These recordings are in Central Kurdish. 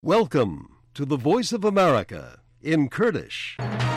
Welcome to the Voice of America in Kurdish.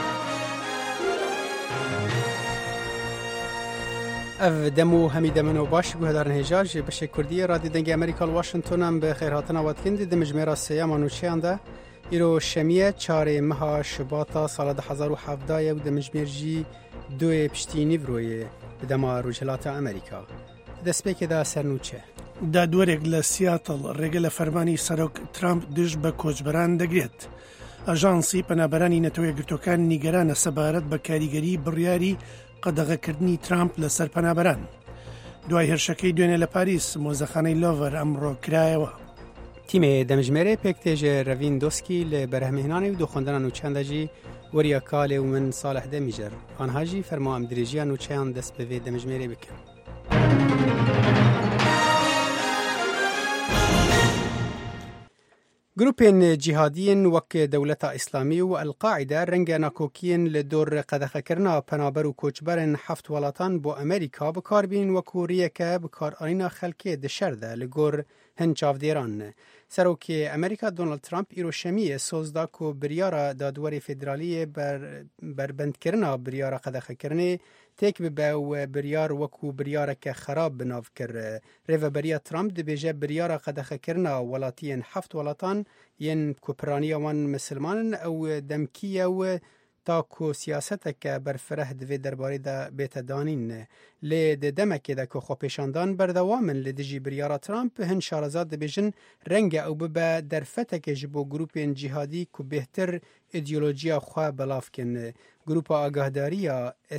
اف دمو همیده منو باش گوهدارن هجاج بشه کردی رادی دنگ امریکا واشنطن هم به خیرهاتنا واتکند دمجمه سیا مانوچه انده ایرو شمیه 4 ماه شباط سال 2017 و دمجمه جی 2 پشتینی بروی بدما روجهلات امریکا دسپیک دا سرنوچه دا دورێک لە سیاتڵ ڕێگە لە فەرمانی سەرۆک ترامپ دژ بە کۆچبەران دەگرێت. ئەژانسی پەنابەرانی نەتەوە یەکگرتوەکان نیگەرانە سەبارەت بە کاریگەری بڕیاری قەدەغەکردنی ترامپ لەسەر پەنابەران. دوای هێرشەکەی دوێنێ لە پاریس مۆزەخانەی لۆڤەر ئەمڕۆ کرایەوە. تیمێ دەمژمێرە پێکتێژە ڕەڤین دۆسکی لە بەرهەمهێنانی و دۆخۆندنان و چەندەجی وەریە کالێ و من ساڵح دەمیژەر ئانهاژی فەرمۆ ئەم درێژیان و چیان دەست بەوێ دەمژمێرە بکەن. گروپین جیهادیین وک دولت اسلامی و القاعده رنگ ناکوکین لدور قدخه کرنا پنابر و کوچبرن 7 ولاتان بو امریکا بکاربین و کوریه که بکار آینا خلکی دشرده لگور هنچاف دیران. سروکی امریکا دونالد ترامپ ایرو شمیه سوزدا کو بریارا دادوری فدرالی بربند کرنا بریارا قدخه کرنه تیک به و بریار وکو بریار که خراب بناف کر ریو بریا ترامپ دی بیجه بریار قدخه کرنا ولاتین 7 ولاتان ین کوپرانی وان مسلمان او دمکیه و تاکو سیاست که برفره دوی درباره دا بیت دانین لی دمکه دا که خوپیشاندان بردوامن لدیجی بریار ترامپ هن شارزاد دی بیجن رنگ او ببا درفته که جبو گروپ جهادی که بهتر ایدئولوژیا خواه بلاف کن. گروپ آگاهداری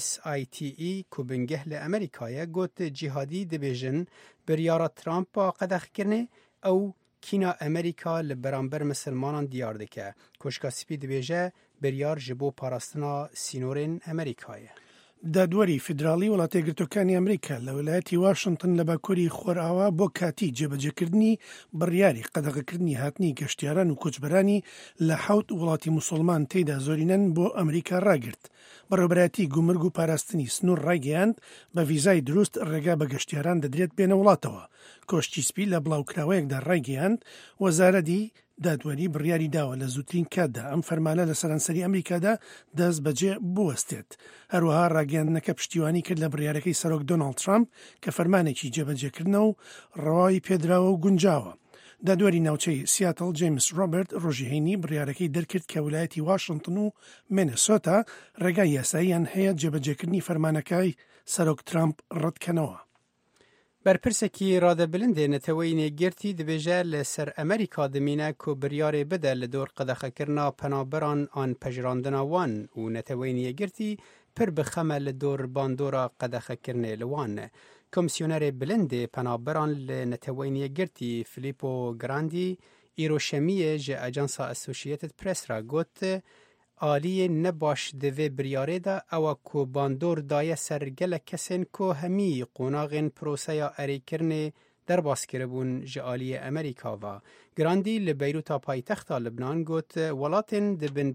SITE که بنگه لامریکای گوت جهادی دی بیجن بریار ترامپ قدخ کرنه او کینا امریکا لبرانبر مسلمانان دیار دکه. کشکا سپی دی بیجه بریار جبو پاراستنا سینورین امریکایه. دادوەری فیدراڵی وڵاتە یەکگرتوەکانی ئەمریکا لە ویلایەتی واشنتن لە باکووری خۆرئاوا بۆ کاتی جێبەجێکردنی بڕیاری قەدەغەکردنی هاتنی گەشتیاران و کۆچبەرانی لە 7 وڵاتی موسڵمان تێیدا زۆرینەن بۆ ئەمریکا ڕاگرت. بەڕێوەبەرەتی گومرگ و پاراستنی سنوور ڕاگەیاند بە ڤیزای دروست ڕێگا بە گەشتیاران دەدرێت بێنە وڵاتەوە. کۆشتی سپی لە بڵاوکراوەیەکدا ڕاگەیاند وەزارەتی دادوەری بڕیاری داوە لە زووترین کاتدا ئەم فەرمانە لە سەرانسەری ئەمریکادا دەست بەجێ بوەستێت. هەروەها ڕاگەیاندنەکە پشتیوانی کرد لە بڕیارەکەی سەرۆک دۆناڵد ترامپ کە فەرمانێکی جێبەجێکردنەوە و ڕەوای پێدراوە و گونجاوە. دادوەری ناوچەی سیاتڵ جیمس ڕۆبرت ڕۆژی هەینی بڕیارەکەی دەرکرد کە ویلایەتی واشنتن و مینێسۆتا ڕێگای یاساییان هەیە جێبەجێکردنی فەرمانەکەی سەرۆک ترامپ ڕەتکەنەوە. برپرسکی راده بلنده نتوین گرتی دبیجه لسر امریکا دمینه که بریاره بده لدور قدخه کرنا پنابران آن پجراندنا وان و نتوین گرتی پر بخمه لدور باندورا قدخه کرنه لوان. کمیسیونر بلنده پنابران لنتوین گرتی فیلیپو گراندی ایروشمیه جه اجانسا اسوشیتد پرس را گوت آلی نباش دوی بریاره دا او کو باندور دایه سرگل کسین کو همی قوناغین پروسیا اری کرنه در باس کربون جالی امریکا و گراندی لبیروتا پایتختا لبنان گوت ولاتن دبن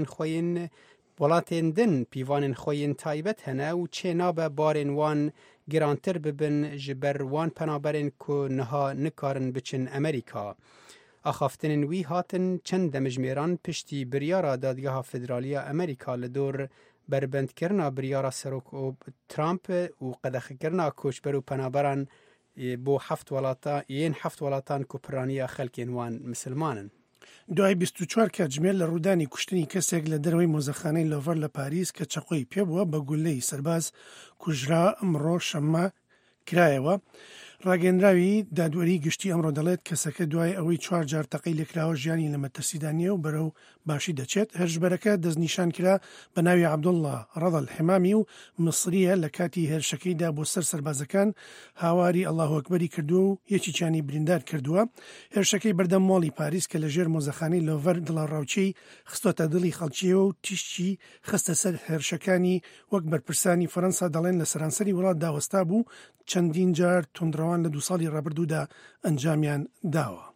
پیوانن خوین تایبت هنه و چه ناب بارن وان گرانتر ببن جبر وان پنابرن کو نها نکارن بچن امریکا. آخافتن وی هاتن چند دمجمیران پشتی بریارا دادگاه فدرالی امریکا لدور بربند کرنا بریارا سروک و ترامپ و قدخ کرنا کوچبر و پنابران بو 7 ولاتان کوپرانی خلکین وان مسلمانن. دوای 24 کاتژمێر لە ڕوودانی کوشتنی کەسێک لە دەرەوەی مۆزەخانەی لۆڤەر لە پاریس کە چەقۆی پێبووە بە گولەی سەرباز کوژرا ئەمڕۆ شەممە کرایەوە. ڕاگەندراوی دادوەری گشتی ئەمڕۆ دەڵێت کەسەکە دوای ئەوەی 4 جار تەقەی لێکراوە ژیانی لە مەترسیدانیە و بەرەو باشی دەچێت. هێرشبەرەکە دەستنیشان کرا بە ناوی عەبدوڵڵا ڕەدەڵ حیمامی و مصریە لە کاتی هێرشەکەیدا بۆ سەر سەربازەکان هاواری ئەڵڵاهو ئەکبەری کردووە و یەکیچیانی بریندار کردووە. هێرشەکەی بەردەم مۆڵی پاریس کە لەژێر مۆزەخانەی لۆڤەر دڵاڕاوچەی خستۆتە دڵی خەڵکیەوە و تیشتی خستە سەر هێرشەکانی وەک بەرپرسانی فەرەنسا دەڵێن لە سەرانسەری وڵات داوەستا بوو چەندین جار تونندڕەوان لە 2 ساڵی ڕابردوودا ئەنجامیان داوە.